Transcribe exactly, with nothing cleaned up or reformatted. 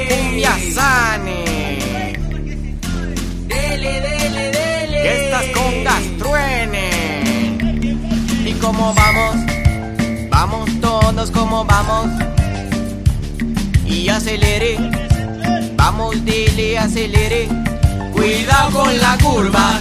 cumbia sane. Dele, dele, dele. Que estas congas truenen. Y como vamos, vamos todos como vamos. Y acelere, vamos dele, acelere. Cuidado con la curva.